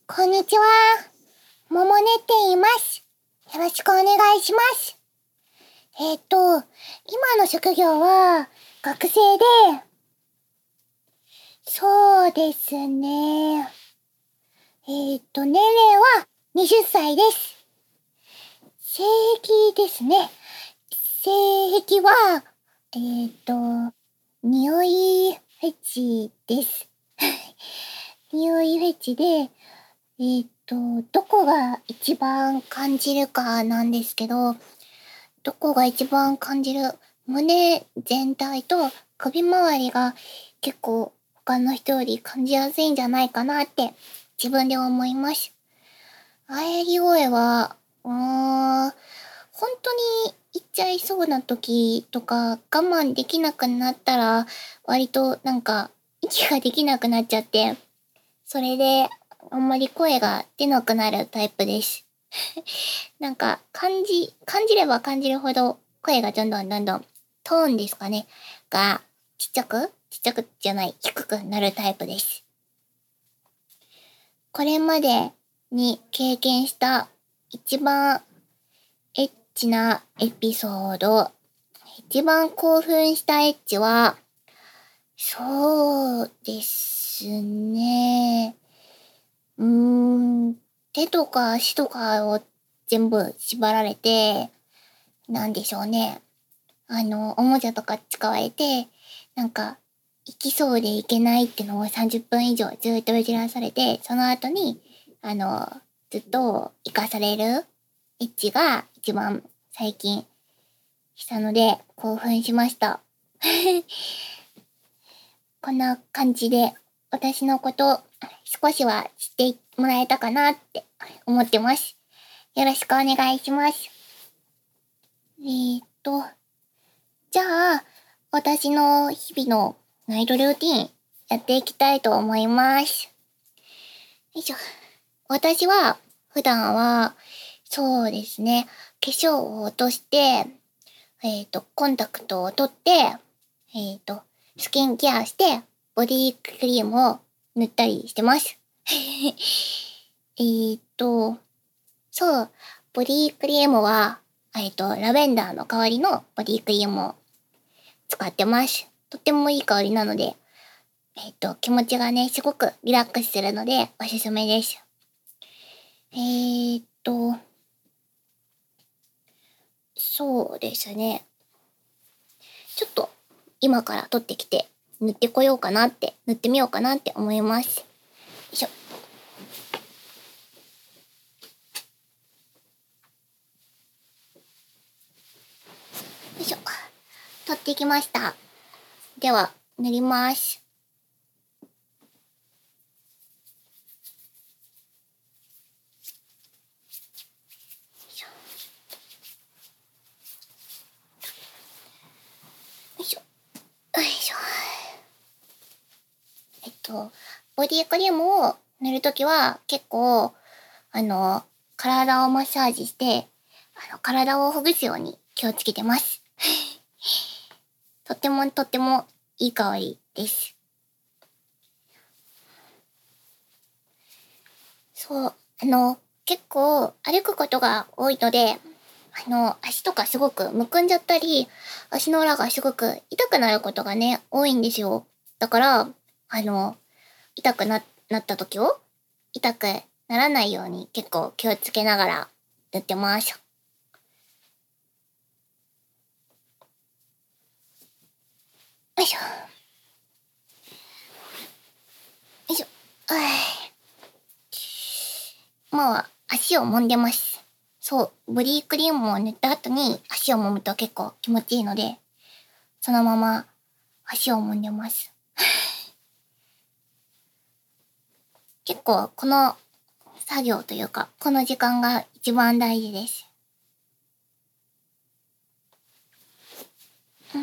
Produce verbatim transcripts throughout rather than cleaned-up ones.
こんにちは。ももねって言います。よろしくお願いします。えっと、今の職業は学生で、そうですね。えっと、年齢ははたちです。性癖ですね。性癖は、えっと、匂いフェチです。匂いフェチで、えっと、どこが一番感じるかなんですけど、どこが一番感じる胸全体と首周りが結構他の人より感じやすいんじゃないかなって自分で思います。喘ぎ声は、うーん、本当に言っちゃいそうな時とか我慢できなくなったら割となんか息ができなくなっちゃって、それであんまり声が出なくなるタイプです。なんか感じ、感じれば感じるほど声がどんどんどんどんトーンですかね。がちっちゃくちっちゃくじゃない、低くなるタイプです。これまでに経験した一番エッチなエピソード、一番興奮したエッチは、そうですね。うーん、手とか足とかを全部縛られて、なんでしょうね。あの、おもちゃとか使われて、なんか、行きそうで行けないってのをさんじゅっぷん以上ずっとじらされて、その後に、あの、ずっと生かされるエッチが一番最近したので興奮しました。こんな感じで私のこと少しは知ってもらえたかなって思ってます。よろしくお願いします。えーっと、じゃあ、私の日々のナイトルーティンやっていきたいと思います。よいしょ。私は普段は、そうですね、化粧を落として、えーっと、コンタクトを取って、えーっと、スキンケアして、ボディクリームを塗ったりしてます。えーっと、そう、ボディクリームは、えっと、ラベンダーの代わりのボディクリームを使ってます。とってもいい香りなので、えっと、気持ちがね、すごくリラックスするので、おすすめです。えーっと、そうですね。ちょっと、今から取ってきて、塗ってこようかなって、塗ってみようかなって思います。よいしょ。よいしょ。取ってきました。では、塗ります。よいしょ。よいしょ。えっと、ボディクリームを塗るときは結構、あの、体をマッサージして、あの、体をほぐすように気をつけてます。とってもとってもいい香りです。そう、あの、結構歩くことが多いので、あの、足とかすごくむくんじゃったり、足の裏がすごく痛くなることがね、多いんですよ。だから、あの、痛くな、なった時を、痛くならないように結構気をつけながら塗ってます。よいしょ。よいしょ。もう足を揉んでます。そう、ボディクリームを塗った後に足を揉むと結構気持ちいいので、そのまま足を揉んでます。結構この作業というか、この時間が一番大事です。うん。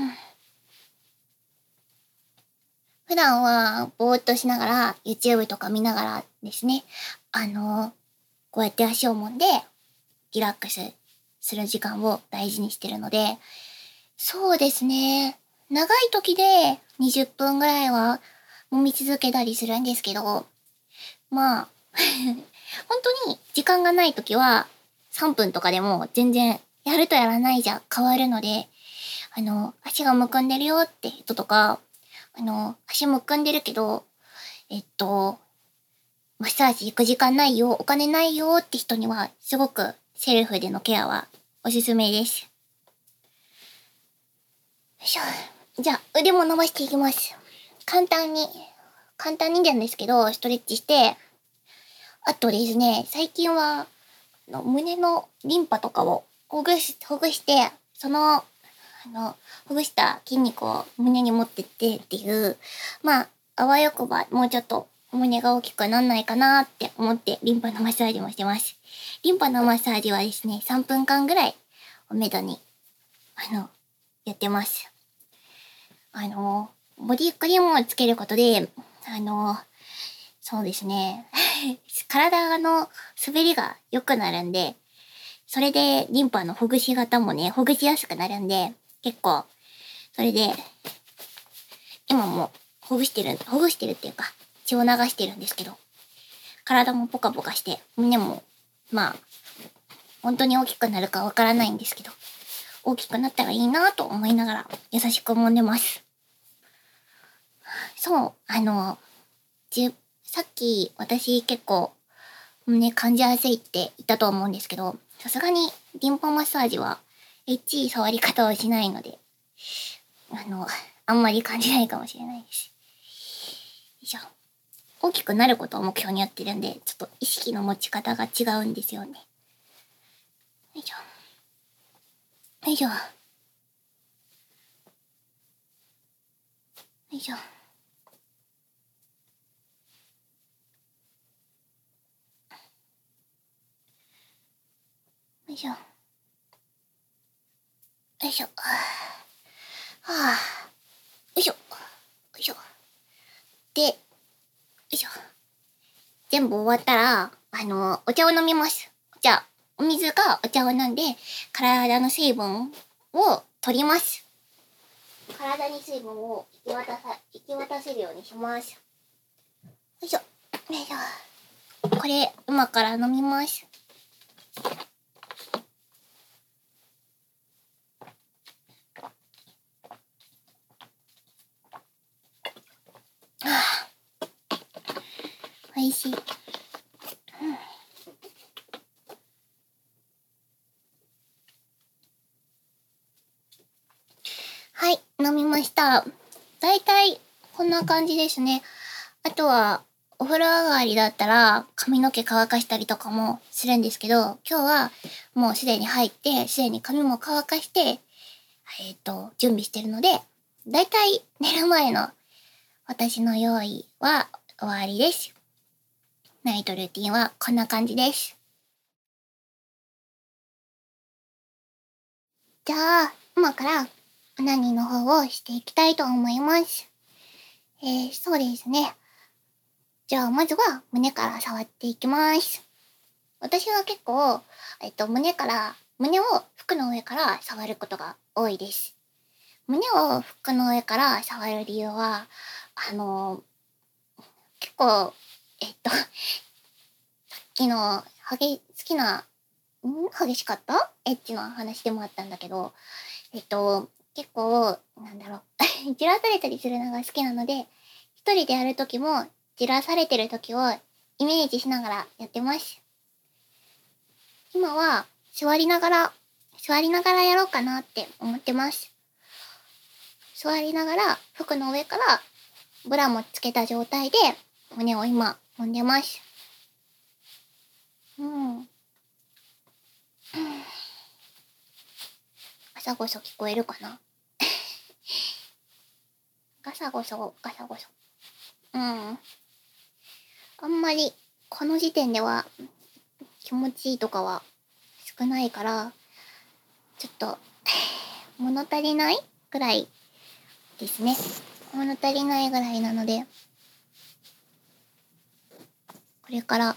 普段はぼーっとしながら YouTube とか見ながらですね、あの、こうやって足を揉んでリラックスする時間を大事にしてるので、そうですね。長い時でにじゅっぷんぐらいは揉み続けたりするんですけど、まあ、 本当に時間がないときはさんぷんとかでも全然やるとやらないじゃ変わるので、あの、足がむくんでるよって人とか、あの、足むくんでるけど、えっと、マッサージ行く時間ないよ、お金ないよって人には、すごくセルフでのケアはおすすめです。よいしょ。じゃあ、腕も伸ばしていきます。簡単に、簡単になんですけど、ストレッチして、あとですね、最近は、の胸のリンパとかをほぐし、ほぐして、その、あの、ほぐした筋肉を胸に持ってってっていう、まあ、あわよくばもうちょっと胸が大きくなんないかなって思ってリンパのマッサージもしてます。リンパのマッサージはですね、さんぷんかんぐらいをめどに、あの、やってます。あの、ボディクリームをつけることで、あの、そうですね、体の滑りが良くなるんで、それでリンパのほぐし方もね、ほぐしやすくなるんで、結構、それで、今もほぐしてる、ほぐしてるっていうか、血を流してるんですけど、体もポカポカして、胸も、まあ、本当に大きくなるかわからないんですけど、大きくなったらいいなと思いながら、優しく揉んでます。そう、あの、じさっき私結構、胸感じやすいって言ったと思うんですけど、さすがにリンパマッサージはエッチい触り方をしないので、あの、あんまり感じないかもしれないです。よいしょ。大きくなることを目標にやってるんで、ちょっと意識の持ち方が違うんですよね。よいしょ。よいしょ。よいしょ。よいしょ。よいしょ。はあ。よいしょ。よいしょ。で、よいしょ。全部終わったら、あの、お茶を飲みます。じゃあ、お水かお茶を飲んで、体の水分を取ります。体に水分を行き渡さ、行き渡せるようにします。よいしょ。よいしょ。これ、今から飲みます。はあ、おいしい。うん、はい、飲みました。だいたいこんな感じですね。あとは、お風呂上がりだったら髪の毛乾かしたりとかもするんですけど、今日はもうすでに入って、すでに髪も乾かして、えっと、準備してるので、だいたい寝る前の私の用意は終わりです。ナイトルーティンはこんな感じです。じゃあ、今からオナニーの方をしていきたいと思います。えー、そうですね。じゃあ、まずは胸から触っていきます。私は結構、えっと、胸から、胸を服の上から触ることが多いです。胸を服の上から触る理由は、あのー、結構、えっと、さっきの、はげ、好きな、ん激しかったエッチな話でもあったんだけど、えっと、結構、なんだろう、じらされたりするのが好きなので、一人でやるときも、じらされてるときをイメージしながらやってます。今は、座りながら、座りながらやろうかなって思ってます。座りながら、服の上から、ブラもつけた状態で、胸を今、揉んでます。うん。ガサゴソ聞こえるかなガサゴソ、ガサゴソ。うん。あんまり、この時点では、気持ちいいとかは少ないから、ちょっと、物足りないぐらいですね。物足りないぐらいなので、これから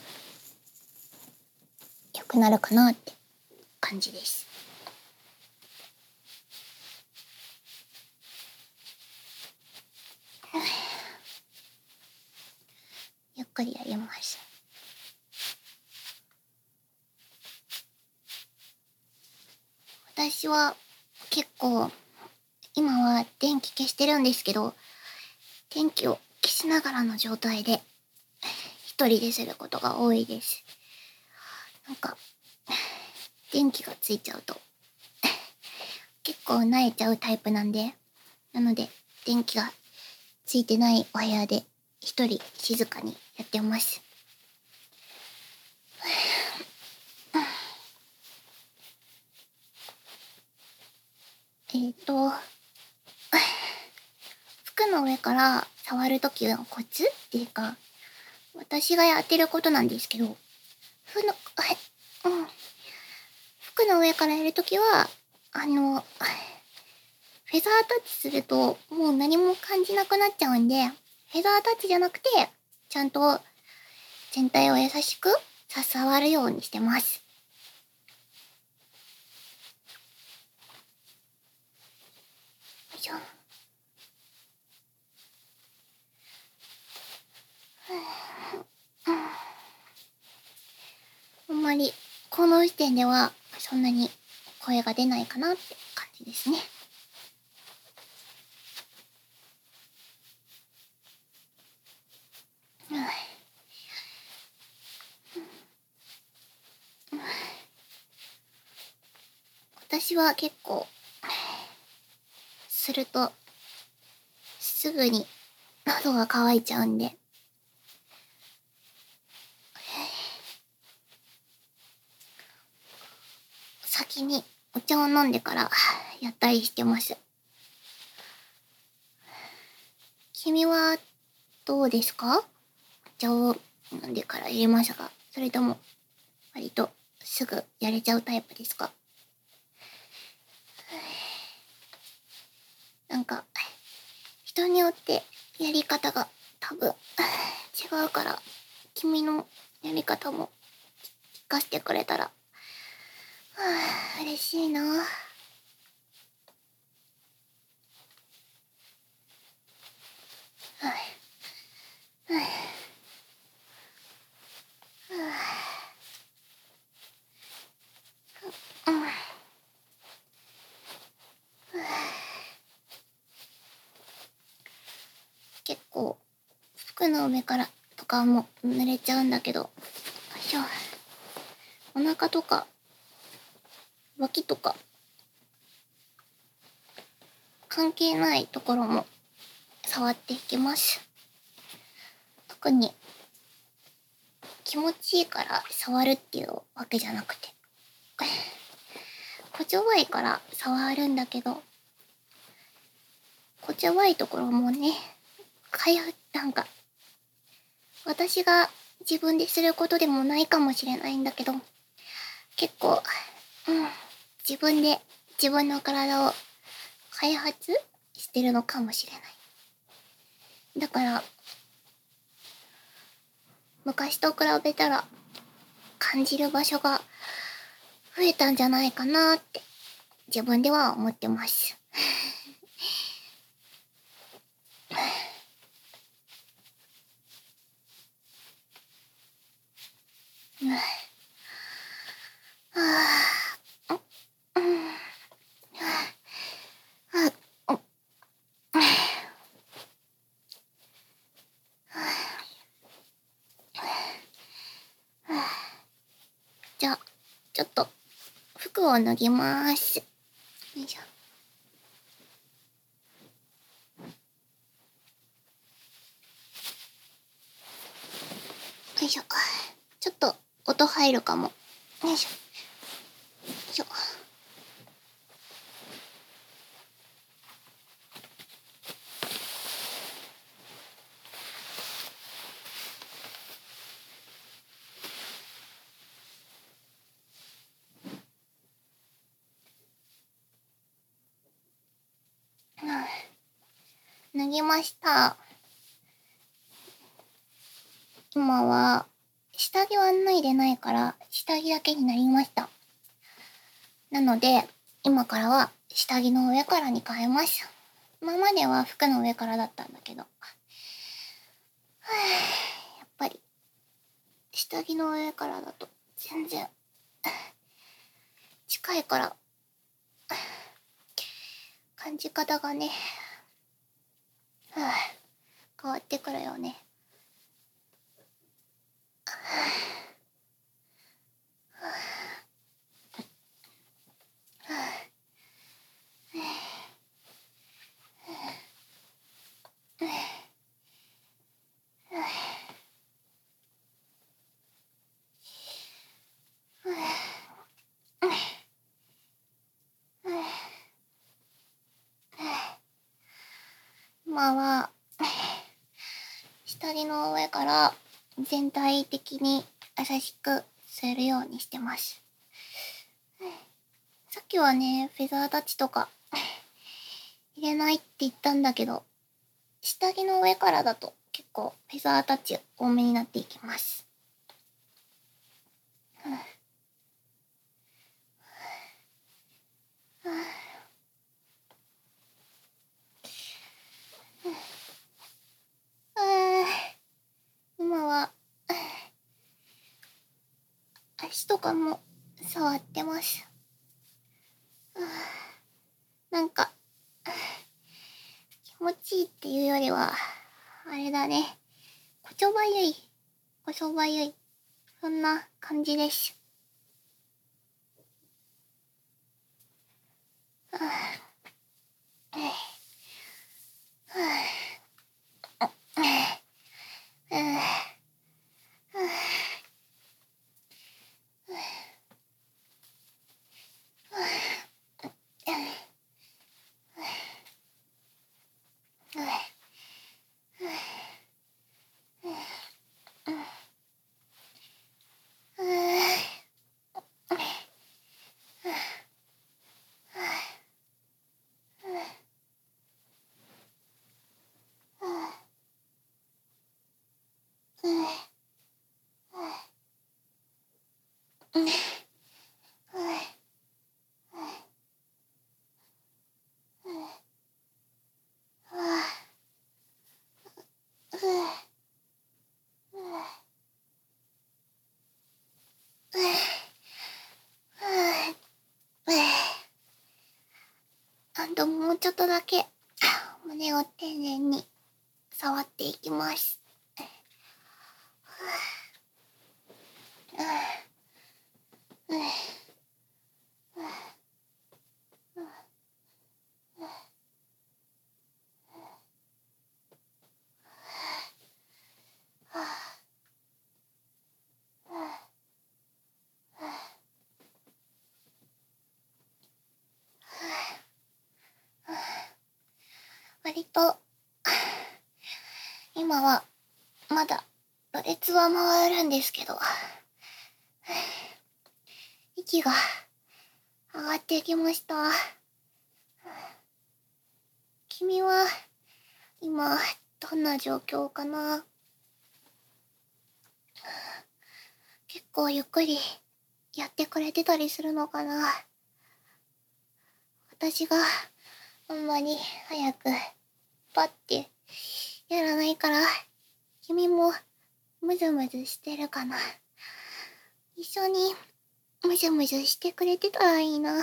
良くなるかなって感じです。ゆっくりやります。 私は結構今は電気消してるんですけど、電気を消しながらの状態で一人ですることが多いです。なんか電気がついちゃうと結構慣れちゃうタイプなんで、なので電気がついてないお部屋で一人静かにやってます。えっと服の上から触るときのコツっていうか、私がやってることなんですけど、ふの、はい、うん。服の上からやるときは、あの、フェザータッチするともう何も感じなくなっちゃうんで、フェザータッチじゃなくて、ちゃんと全体を優しくさ触るようにしてます。よいしょ。あんまりこの時点ではそんなに声が出ないかなって感じですね。私は結構するとすぐに喉が渇いちゃうんで、先にお茶を飲んでからやったりしてます。君はどうですか？お茶を飲んでから入れますが、それとも割とすぐやれちゃうタイプですか？なんか人によってやり方が多分違うから、君のやり方も聞かせてくれたら、はあ、嬉しいな。はいはいはいうん、結構服の上からとかも濡れちゃうんだけど、よいしょ。お腹とか脇とか関係ないところも触っていきます。特に気持ちいいから触るっていうわけじゃなくて、こちょばいから触るんだけど、こちょばいところもね、かゆ、なんか私が自分ですることでもないかもしれないんだけど、結構、うん、自分で自分の体を開発してるのかもしれない。だから昔と比べたら感じる場所が増えたんじゃないかなって自分では思ってます。うん、はあ、うん、はあ、うん、じゃあちょっと服を脱ぎます。よいしょ。よいしょ。ちょっと音入るかも。よいしょ。よいしょ。脱ぎました。今は下着は脱いでないから下着だけになりました。なので今からは下着の上からに変えます。今までは服の上からだったんだけど、はあ、やっぱり下着の上からだと全然近いから感じ方がね、はあ、変わってくるよね。今は下着の上から全体的に優しく吸えるようにしてます。さっきはね、フェザータッチとか入れないって言ったんだけど、下着の上からだと結構フェザータッチ多めになっていきます。今は足とかも触ってます。なんか気持ちいいっていうよりはあれだね、こちょばゆいこそばゆい、そんな感じです。はああともうちょっとだけ胸を丁寧に触っていきます。割と今はまだろれつは回るんですけど、息が上がってきました。君は今どんな状況かな？結構ゆっくりやってくれてたりするのかな？私があんまり早くパッてやらないから君もムズムズしてるかな？一緒にムズムズしてくれてたらいいな。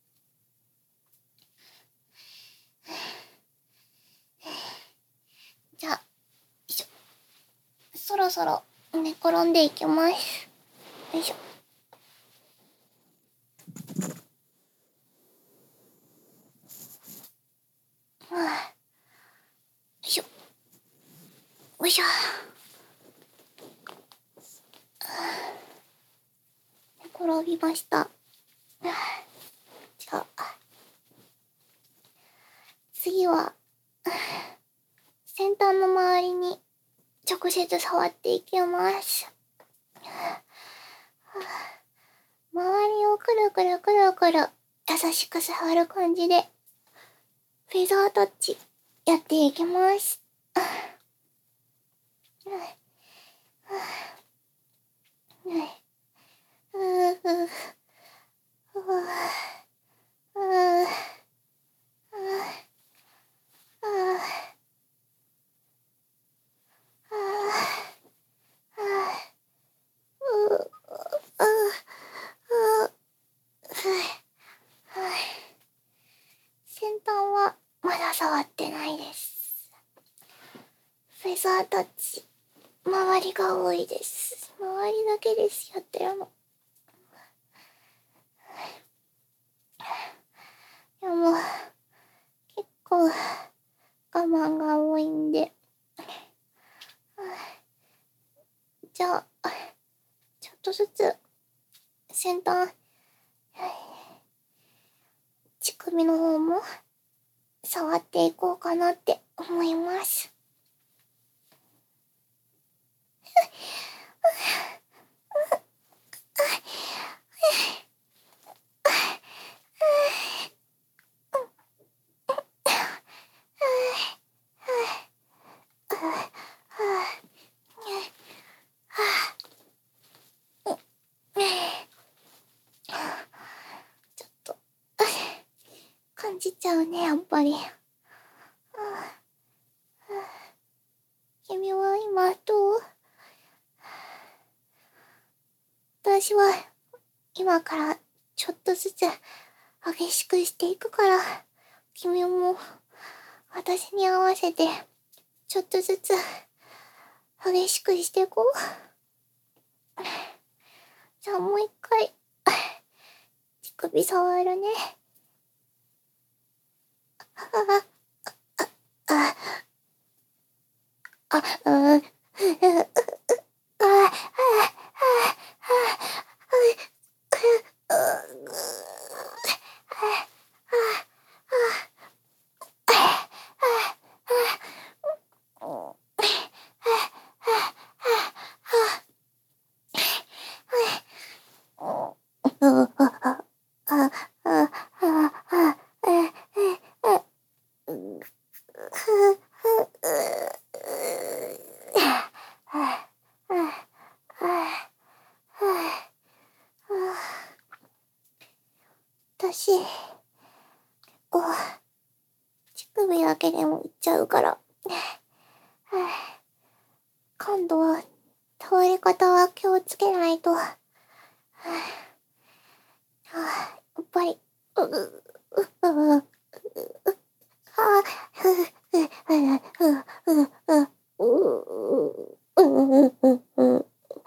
じゃあ、よいしょ。そろそろ寝転んでいきます。よいしょ。はあ、よいしょ。よいしょ。寝転びました。じゃあ、次は、先端の周りに直接触っていきます。周りをくるくるくるくる優しく触る感じでフェザータッチやっていきます。先端はータッチ、周りが多いです。周りだけです、やってるの。でも、結構、我慢が多いんで。じゃあ、ちょっとずつ、先端、乳首の方も、触っていこうかなって思います。ちょっと、感じちゃうね、やっぱり。君は今どう？私は今からちょっとずつ激しくしていくから、君も私に合わせてちょっとずつ激しくしていこう。じゃあもう一回乳首触るね。ああああうん私、こう、乳首だけでもいっちゃうから。今度は、倒れ方は気をつけないと。やっぱり、う、う、う、う、う、あ、ふ、ふ、ふ、ふ、ふ、ふ、う、う、う、う、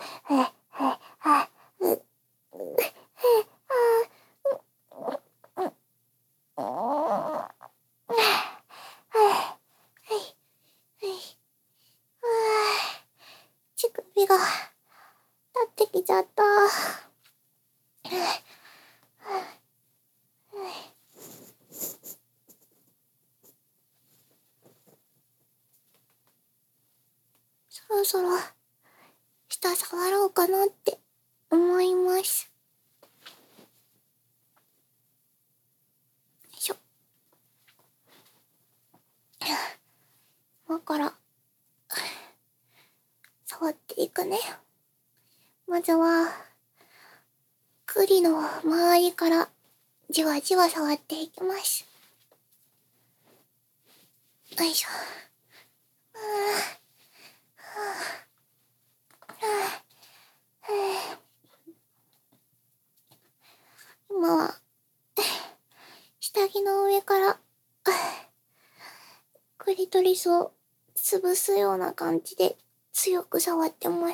乳首が立ってきちゃった。そろそろ下触ろうかなって思います。よいしょ。今から触っていくね。まずは栗の周りからじわじわ触っていきます。よいしょ。今は下着の上からクリトリスを潰すような感じで強く触ってます。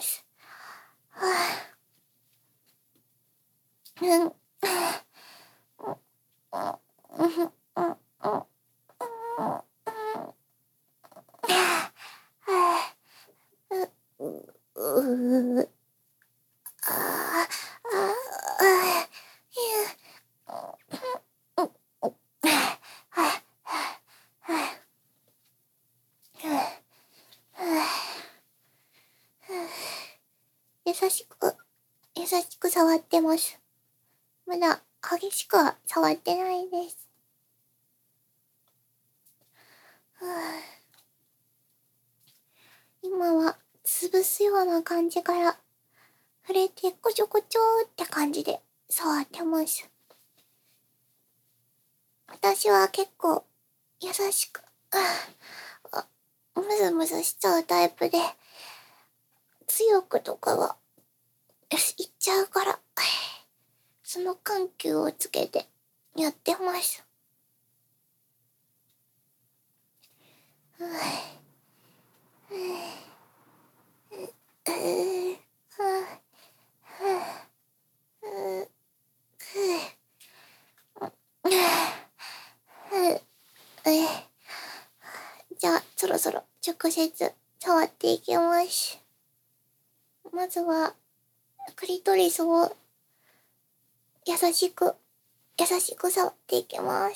うん。優しく、優しく触ってます。まだ激しくは触ってないです。今は潰すような感じから触れてこちょこちょって感じで触ってます。私は結構優しく、ムズムズしちゃうタイプで、強くとかは、よし、いっちゃうから、その緩急をつけてやってます。 じゃあ、そろそろ直接触っていきます。まずは、クリトリスを優しく、優しく触っていきます。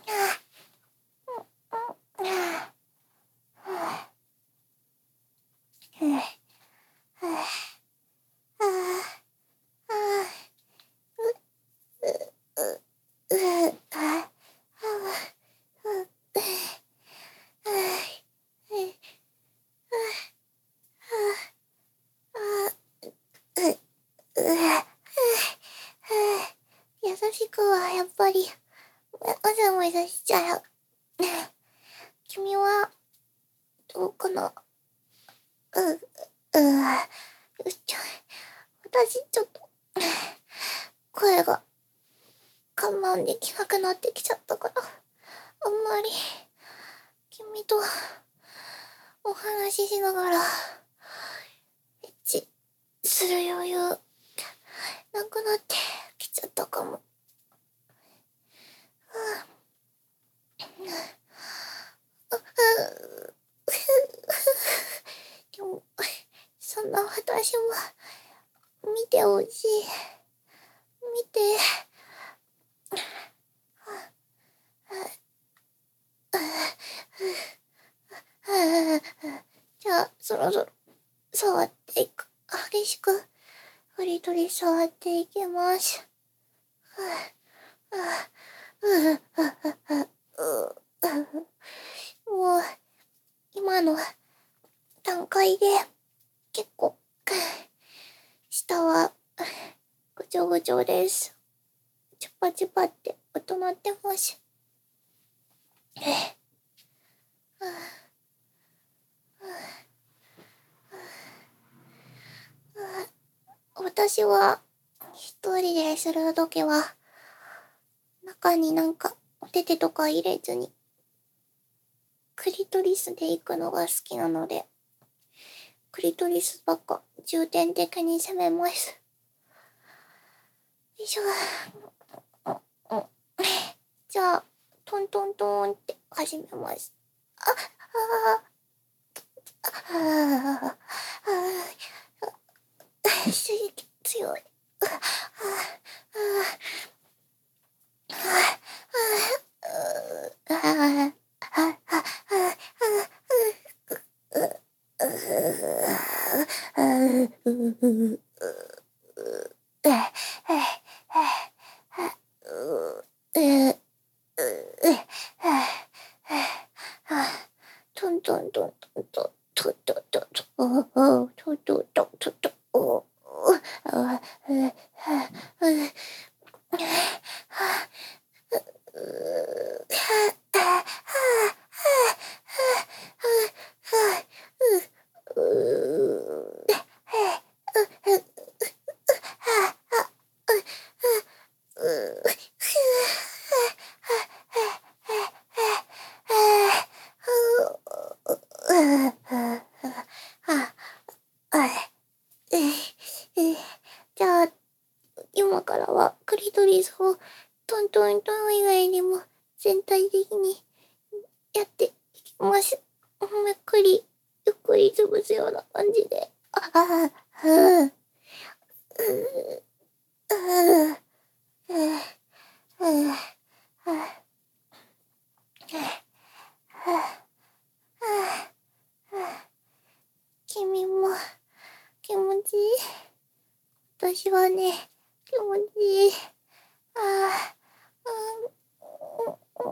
優しくはやっぱり、もざもざしちゃう。君は、どうかな。う、う、ちょ、私ちょっと、声が我慢できなくなってきちゃったから、あんまり、君とお話ししながら、エッチする余裕、なくなってきちゃったかも。でも、そんな私も、見てほしい。見て。じゃあ、そろそろ、触っていく。激しく、フリトリ触っていきます。もう、今の段階で、結構、下は、ぐちょぐちょです。チュパチュパって音鳴ってます。私は、一人でするときは、中になんか、お手手とか入れずに、クリトリスで行くのが好きなので、クリトリスばっか重点的に攻めます。よいしょ。じゃあ、トントントンって始めます。あ、ああ、ああ、刺激強い。トントントントントントントントントンおおトントントントントンおおあじゃあ、今からはクリトリスをトントントン以外にも全体的にやっていきます。ゆっくり、ゆっくり潰すような感じで。ああ、ふう、うう、うう、うう、君も気持ちいい。私はね、気持ちいい。ああ、うん、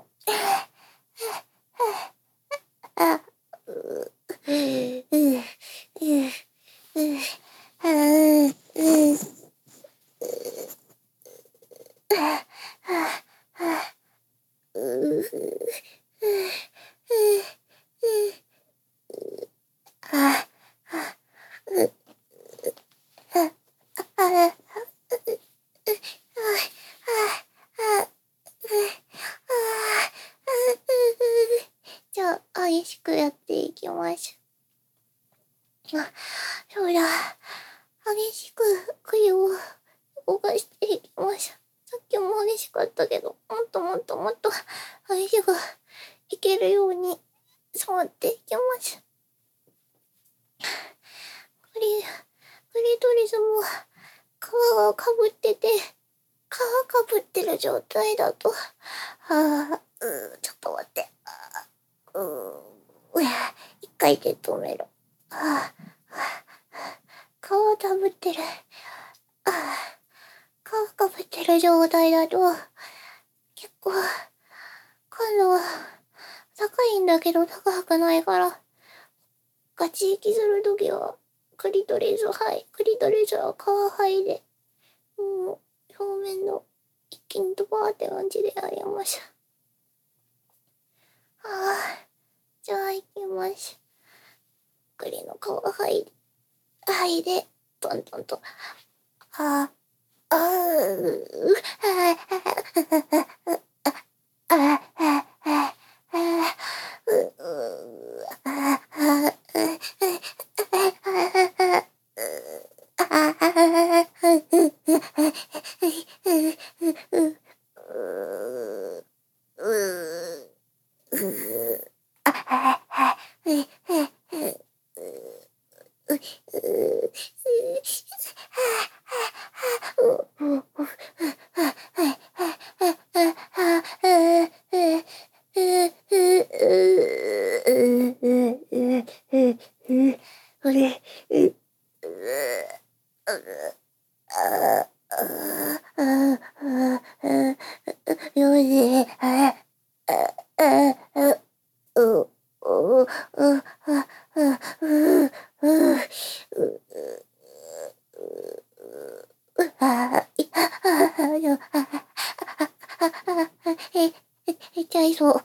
あ、う、う、う、う、う、あ、う、う、あ、あ、あ、う、う、あ、あ、う、あ、あ、じゃあ、激しくやっていきます。 ったけど、もっともっともっと足がいけるように触っていきます。クリ、クリトリスも皮がかぶってて、皮かぶってる状態だと、あー、うー、ちょっと待って。あー、うー、うや、一回で止めろ。あー、皮かぶってる。あー、皮かぶってる状態だと、結構、感度は高いんだけど高くないから、ガチ息するときは、クリトリス肺、クリトリスは皮肺で、もう、表面の一気にドバーって感じでやりました。はあ、じゃあ行きます。栗の皮剥いで、剥いで、トントンと。ああ、あう、ああ、ああ、ああ、う、う、ああ、痛いそう。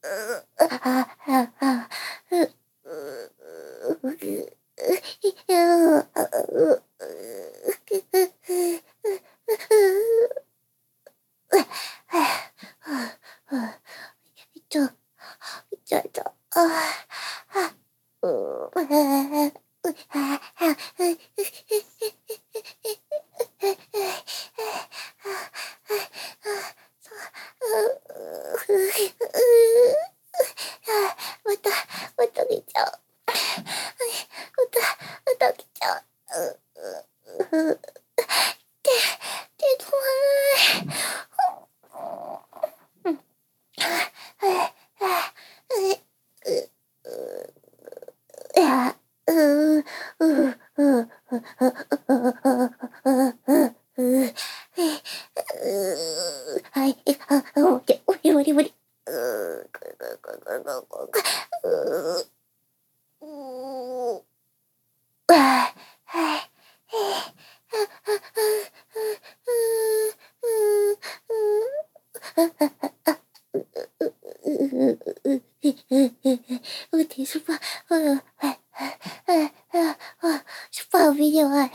また、また来ちゃう。また、また来ちゃう。手、手止まらない。はい、あ、もう、無理無理無理。うてスパ、スパビデオは、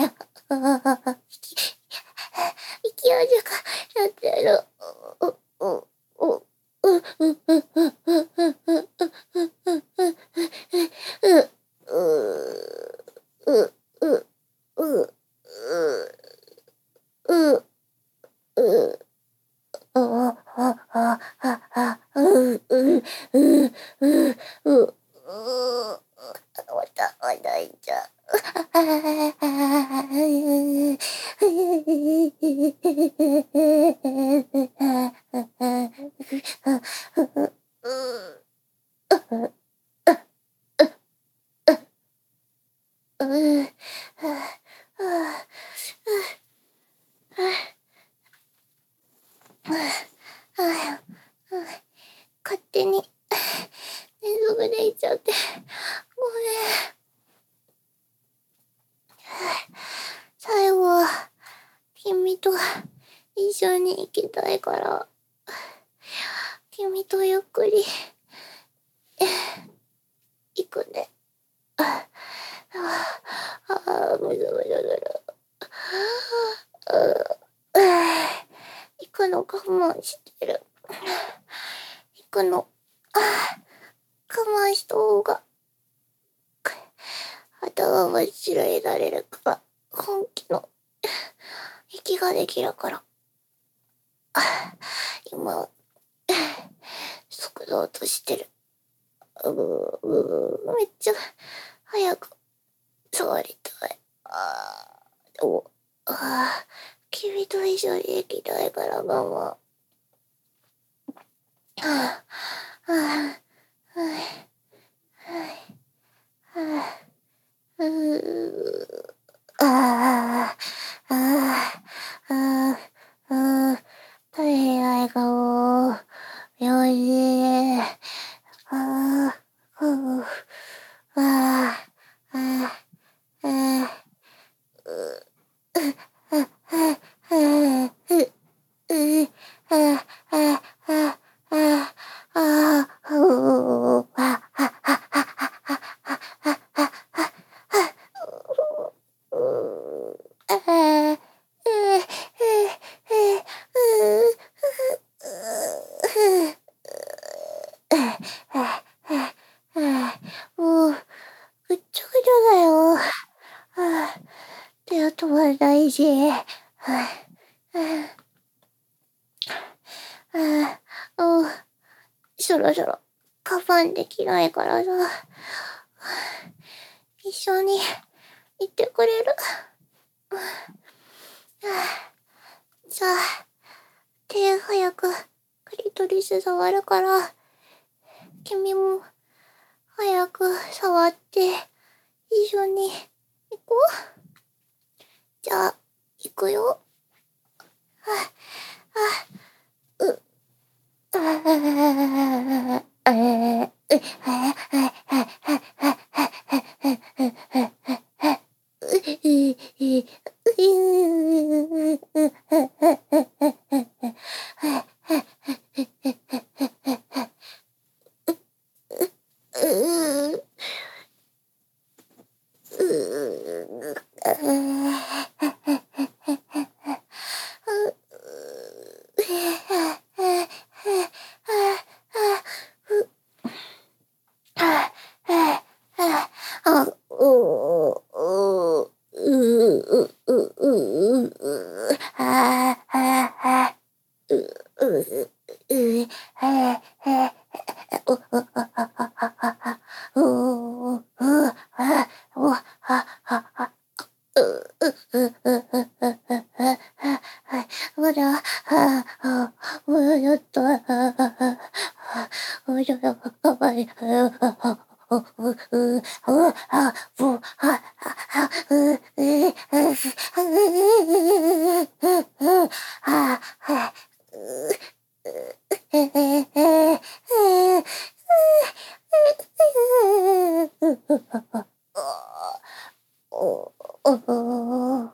息をじか、やってる。勝手に寝そべれちゃってごめん。最後は君と一緒に行きたいから君とゆっくり行くね。ああ、むずむずむず。行くの我慢してる。行くの我慢した方が頭が白いられるから本気の息ができるから今、速度落としてる。うーめっちゃ早く触りたい。あーおあー君と一緒に行きたいからママ。はあ、はあ、はあ、はあ、うーああ、ああ、ああ、ああ、大変笑顔。よし。ああ、ふう、ああ、ああ、ああ、ああ、ああ、う、う、ああ、ああ、ああ、ああ、うう、ああ、ああ、ああ、ああ、もう、ぐっちゃぐちゃだよ。はあ、手が止まらないし。はあ、はあ、もう、そろそろ我慢できないからさ。一緒に行ってくれる？じゃあ、手早くクリトリス触るから、君も早く触って一緒に行こう。じゃあ、行くよ。あ、あ、う、ああ、ああ、まだ、はあ、はあ、もうちょっと、はあ、はあ、もうちょっと、かわいい、はあ、はあ、う、う、う、う、あ、ぶ、は、は、は、う、え、は、は、は、は、う、え、え、え、お、お、お、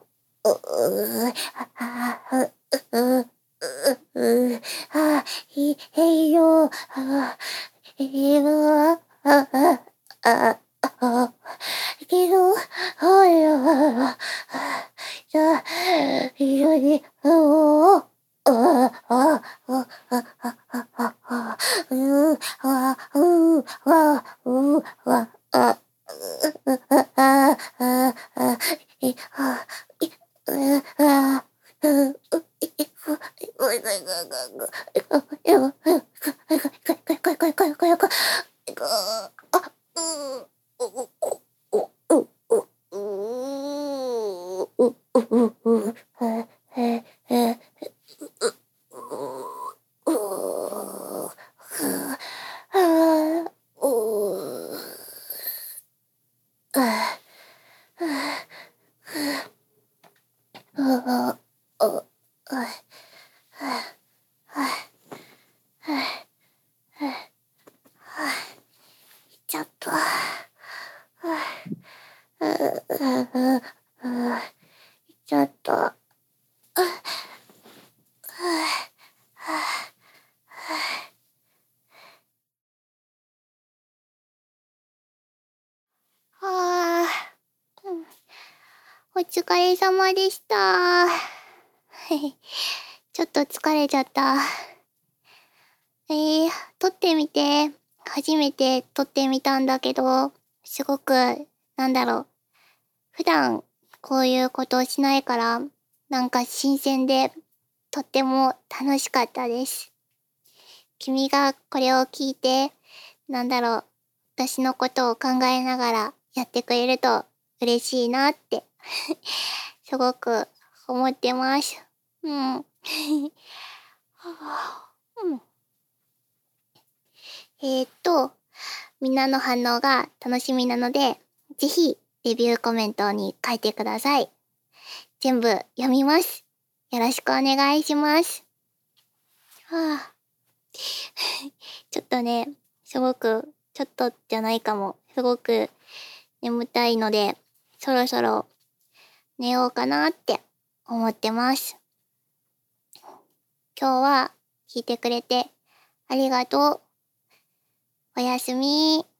あ、う、う、あ、い、いいよ、あ、いいよ、あ、あ、あ、けど、あや、じゃあ、一緒に、おー、あ、あ、あ、あ、あ、あ、あ、あ、う、あ、う、わ、う、わ、あ、う、あ、あ、あ、あ、い、あ、い、う、あ、う、う、い、ふ、ごいごいごいごいごい、よ、こいこいこいこいこいこいこいこいこい、あ、う、お、お、お、お、お、う、う、う、う、へ、へ、へ、う、う、う、は、う、あ、あ、あ、あ、ちょっと、ちょっと、はあ、お疲れ様でした。ちょっと疲れちゃった。えー、撮ってみて。初めて撮ってみたんだけど、すごく、なんだろう。普段、こういうことをしないから、なんか新鮮で、とっても楽しかったです。 君がこれを聞いて、なんだろう、私のことを考えながらやってくれると嬉しいなって、すごく思ってます。うん。うん、えーっと、みんなの反応が楽しみなので、ぜひレビューコメントに書いてください。全部読みます。よろしくお願いします。はあ、ちょっとね、すごく、ちょっとじゃないかも、すごく眠たいので、そろそろ寝ようかなって思ってます。今日は聞いてくれてありがとう。おやすみ。